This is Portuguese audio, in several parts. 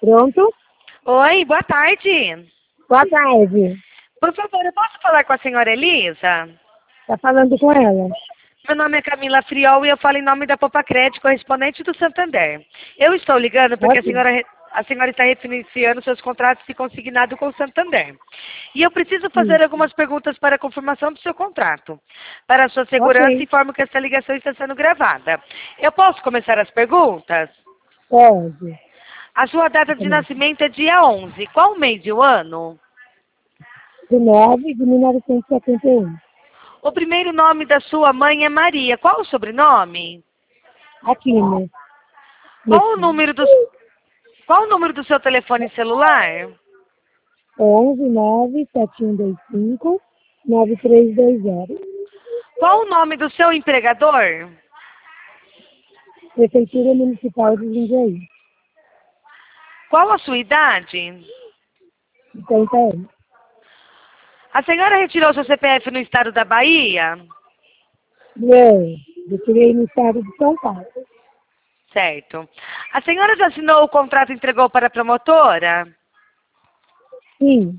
Pronto? Oi, boa tarde. Boa tarde. Por favor, eu posso falar com a senhora Elisa? Tá falando com ela? Meu nome é Camila Friol e eu falo em nome da Popa Crédito, correspondente do Santander. Eu estou ligando porque a Ok. senhora está refinanciando seus contratos de consignado com o Santander. E eu preciso fazer Isso. algumas perguntas para a confirmação do seu contrato. Para a sua segurança, Ok. informo que essa ligação está sendo gravada. Eu posso começar as perguntas? Pode. A sua data de nascimento é dia 11. Qual o mês e o ano? De 9 de 1971. O primeiro nome da sua mãe é Maria. Qual o sobrenome? Aqui, né? Qual o Isso. número do, qual o número do seu telefone celular? 11 9 7125 9320. Qual o nome do seu empregador? Prefeitura Municipal de Jundiaí. Qual a sua idade? 50 anos. A senhora retirou seu CPF no estado da Bahia? Não, eu tirei no estado de São Paulo. Certo. A senhora já assinou o contrato e entregou para a promotora? Sim,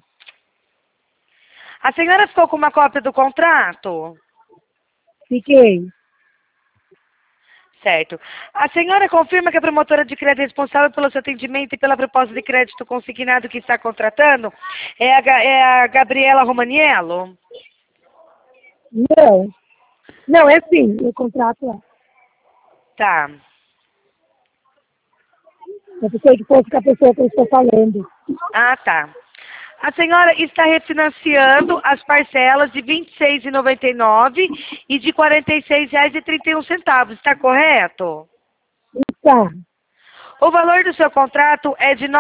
A senhora ficou com uma cópia do contrato? fiquei. Certo. A senhora confirma que a promotora de crédito responsável pelo seu atendimento e pela proposta de crédito consignado que está contratando é a Gabriela Romaniello? Não. Não, é sim, o contrato é. Tá. Eu pensei que fosse com a pessoa que eu estou falando. Ah, tá. A senhora está refinanciando as parcelas de R$ 26,99 e de R$ 46,31, está correto? Tá, O valor do seu contrato é de R$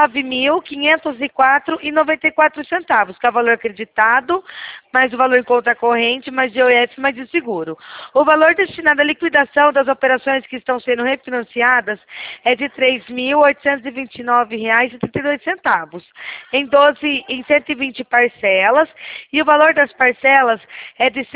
9.504,94, que é o valor acreditado, mais o valor em conta corrente, mais IOF, mais o seguro. O valor destinado à liquidação das operações que estão sendo refinanciadas é de R$ 3.829,32, em 120 parcelas, e o valor das parcelas é de R$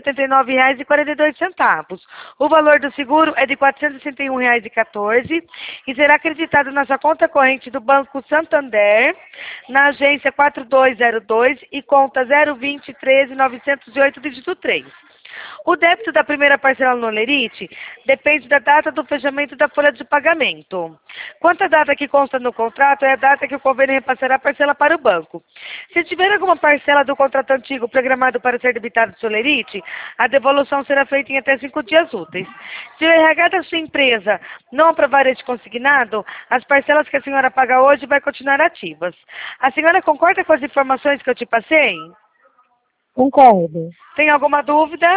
179,42. O valor do seguro é de R$ 461,14 e será acreditado na sua conta corrente do Banco Santander, na agência 4202 e conta 02013-908, dígito 3. O débito da primeira parcela no Olerite depende da data do fechamento da folha de pagamento. Quanto à data que consta no contrato, é a data que o convênio repassará a parcela para o banco. Se tiver alguma parcela do contrato antigo programado para ser debitada do Olerite, a devolução será feita em até 5 dias úteis. Se o RH da sua empresa não aprovar este consignado, as parcelas que a senhora paga hoje vai continuar ativas. A senhora concorda com as informações que eu te passei? concordo. Tem alguma dúvida?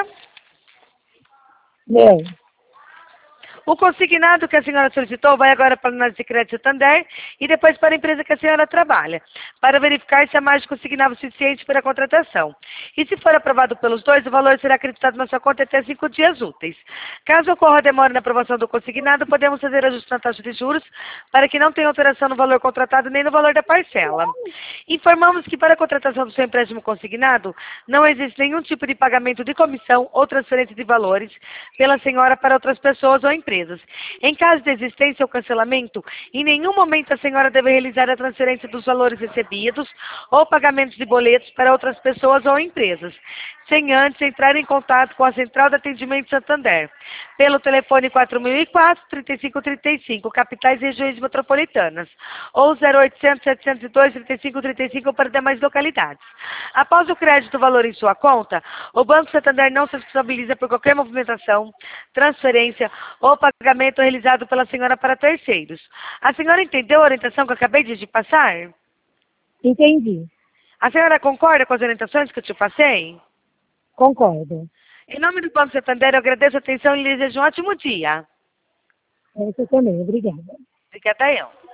Não. O consignado que a senhora solicitou vai agora para a análise de crédito Santander e depois para a empresa que a senhora trabalha, para verificar se a margem consignável suficiente para a contratação. E se for aprovado pelos dois, o valor será acreditado na sua conta até 5 dias úteis. Caso ocorra demora na aprovação do consignado, podemos fazer ajuste na taxa de juros para que não tenha alteração no valor contratado nem no valor da parcela. Informamos que para a contratação do seu empréstimo consignado, não existe nenhum tipo de pagamento de comissão ou transferência de valores pela senhora para outras pessoas ou empresas. Em caso de existência ou cancelamento, em nenhum momento a senhora deve realizar a transferência dos valores recebidos ou pagamentos de boletos para outras pessoas ou empresas, sem antes entrar em contato com a Central de Atendimento Santander, pelo telefone 4004-3535, capitais e regiões metropolitanas, ou 0800-702-3535 para demais localidades. Após o crédito do valor em sua conta, o Banco Santander não se responsabiliza por qualquer movimentação, transferência ou pagamento realizado pela senhora para terceiros. A senhora entendeu a orientação que eu acabei de te passar? Entendi. A senhora concorda com as orientações que eu te passei? Concordo. Em nome do Banco Santander, eu agradeço a atenção e lhe desejo um ótimo dia. Essa também, obrigada. Obrigada eu.